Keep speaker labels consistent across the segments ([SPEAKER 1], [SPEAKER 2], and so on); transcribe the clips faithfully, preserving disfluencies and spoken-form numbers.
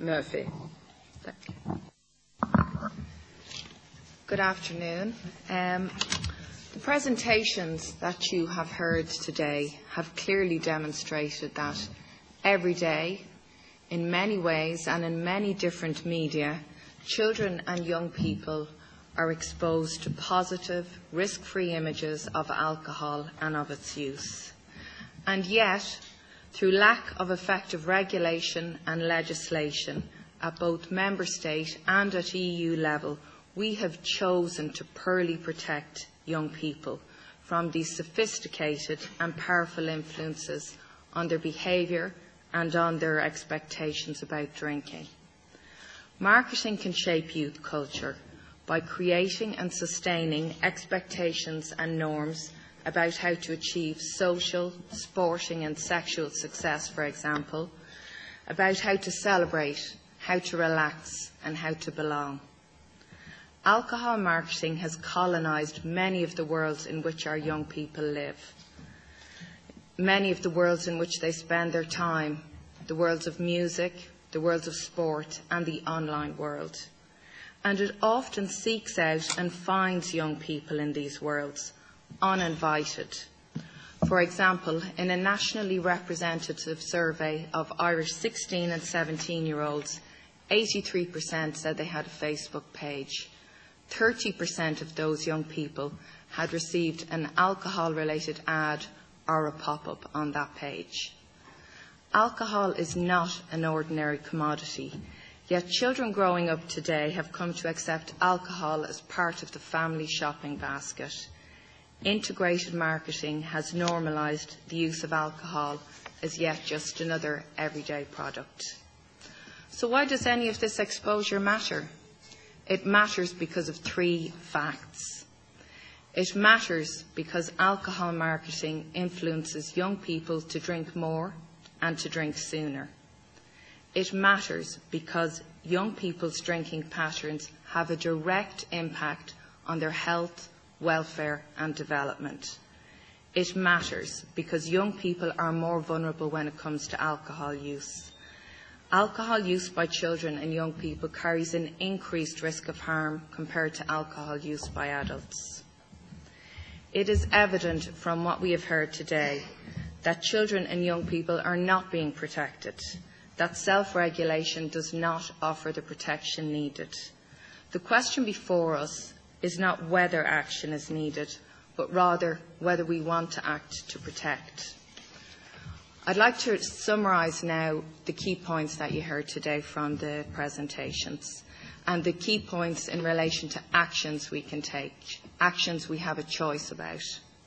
[SPEAKER 1] Murphy. Thank you.
[SPEAKER 2] Good afternoon. Um, the presentations that you have heard today have clearly demonstrated that every day, in many ways and in many different media, children and young people are exposed to positive, risk-free images of alcohol and of its use. And yet, through lack of effective regulation and legislation at both member state and at E U level, we have chosen to poorly protect young people from these sophisticated and powerful influences on their behaviour and on their expectations about drinking. Marketing can shape youth culture by creating and sustaining expectations and norms about how to achieve social, sporting and sexual success, for example, about how to celebrate, how to relax and how to belong. Alcohol marketing has colonised many of the worlds in which our young people live, many of the worlds in which they spend their time, the worlds of music, the worlds of sport and the online world. And it often seeks out and finds young people in these worlds, uninvited. For example, in a nationally representative survey of Irish sixteen and seventeen-year-olds, eighty-three percent said they had a Facebook page. thirty percent of those young people had received an alcohol-related ad or a pop-up on that page. Alcohol is not an ordinary commodity, yet children growing up today have come to accept alcohol as part of the family shopping basket. Integrated marketing has normalised the use of alcohol as yet just another everyday product. So why does any of this exposure matter? It matters because of three facts. It matters because alcohol marketing influences young people to drink more and to drink sooner. It matters because young people's drinking patterns have a direct impact on their health, welfare and development. It matters because young people are more vulnerable when it comes to alcohol use. Alcohol use by children and young people carries an increased risk of harm compared to alcohol use by adults. It is evident from what we have heard today that children and young people are not being protected, that self-regulation does not offer the protection needed. The question before us is not whether action is needed, but rather whether we want to act to protect. I'd like to summarise now the key points that you heard today from the presentations and the key points in relation to actions we can take, actions we have a choice about.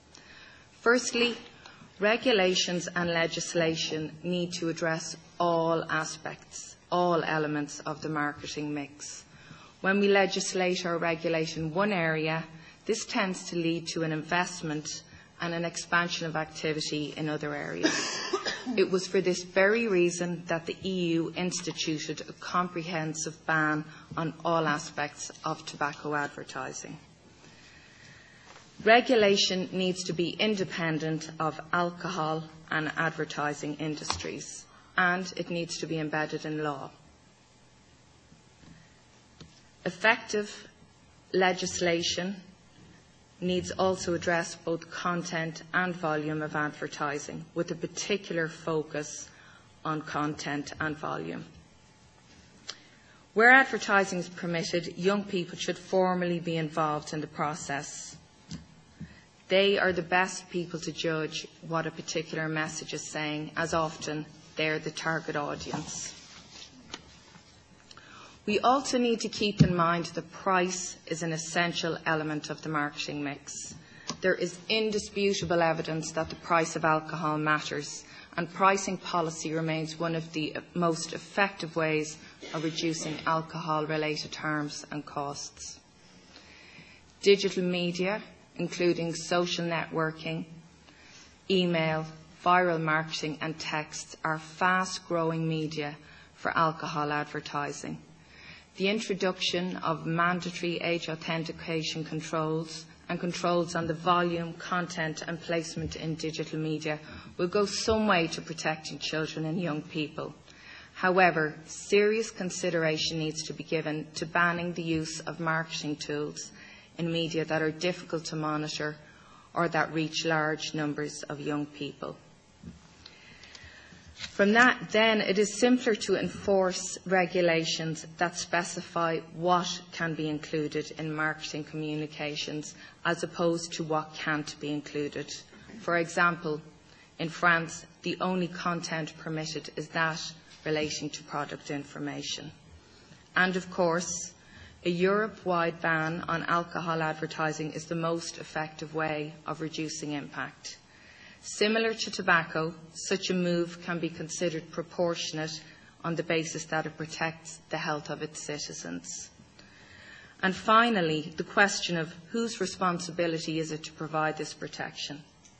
[SPEAKER 2] Firstly, regulations and legislation need to address all aspects, all elements of the marketing mix. When we legislate or regulate in one area, this tends to lead to an investment and an expansion of activity in other areas. It was for this very reason that the E U instituted a comprehensive ban on all aspects of tobacco advertising. Regulation needs to be independent of alcohol and advertising industries, and it needs to be embedded in law. Effective legislation needs also address both content and volume of advertising, with a particular focus on content and volume. Where advertising is permitted, young people should formally be involved in the process. They are the best people to judge what a particular message is saying, as often they're the target audience. We also need to keep in mind that price is an essential element of the marketing mix. There is indisputable evidence that the price of alcohol matters, and pricing policy remains one of the most effective ways of reducing alcohol-related harms and costs. Digital media, including social networking, email, viral marketing and texts, are fast-growing media for alcohol advertising. The introduction of mandatory age authentication controls and controls on the volume, content and placement in digital media will go some way to protecting children and young people. However, serious consideration needs to be given to banning the use of marketing tools in media that are difficult to monitor or that reach large numbers of young people. From that, then, it is simpler to enforce regulations that specify what can be included in marketing communications as opposed to what can't be included. For example, in France, the only content permitted is that relating to product information. And of course, a Europe-wide ban on alcohol advertising is the most effective way of reducing impact. Similar to tobacco, such a move can be considered proportionate on the basis that it protects the health of its citizens. And finally, the question of whose responsibility is it to provide this protection?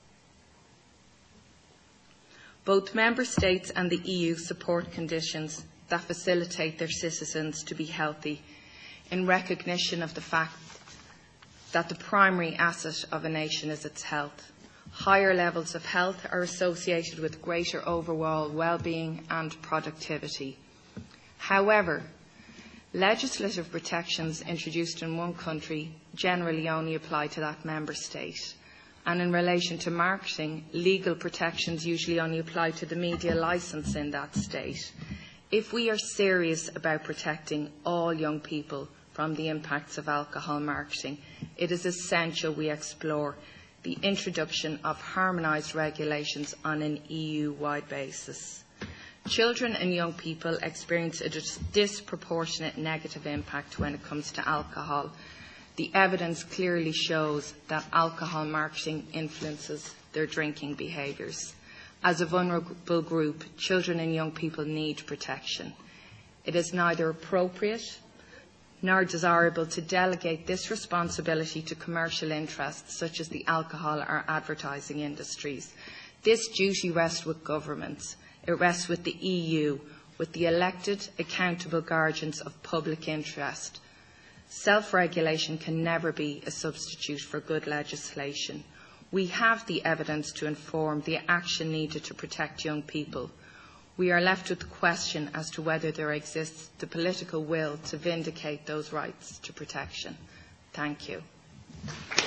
[SPEAKER 2] Both Member States and the E U support conditions that facilitate their citizens to be healthy in recognition of the fact that the primary asset of a nation is its health. Higher levels of health are associated with greater overall well-being and productivity. However, legislative protections introduced in one country generally only apply to that member state. And in relation to marketing, legal protections usually only apply to the media licence in that state. If we are serious about protecting all young people from the impacts of alcohol marketing, it is essential we explore the introduction of harmonised regulations on an E U-wide basis. Children and young people experience a dis- disproportionate negative impact when it comes to alcohol. The evidence clearly shows that alcohol marketing influences their drinking behaviours. As a vulnerable group, children and young people need protection. It is neither appropriate nor desirable to delegate this responsibility to commercial interests such as the alcohol or advertising industries. This duty rests with governments. It rests with the E U, with the elected, accountable guardians of public interest. Self-regulation can never be a substitute for good legislation. We have the evidence to inform the action needed to protect young people. We are left with the question as to whether there exists the political will to vindicate those rights to protection. Thank you.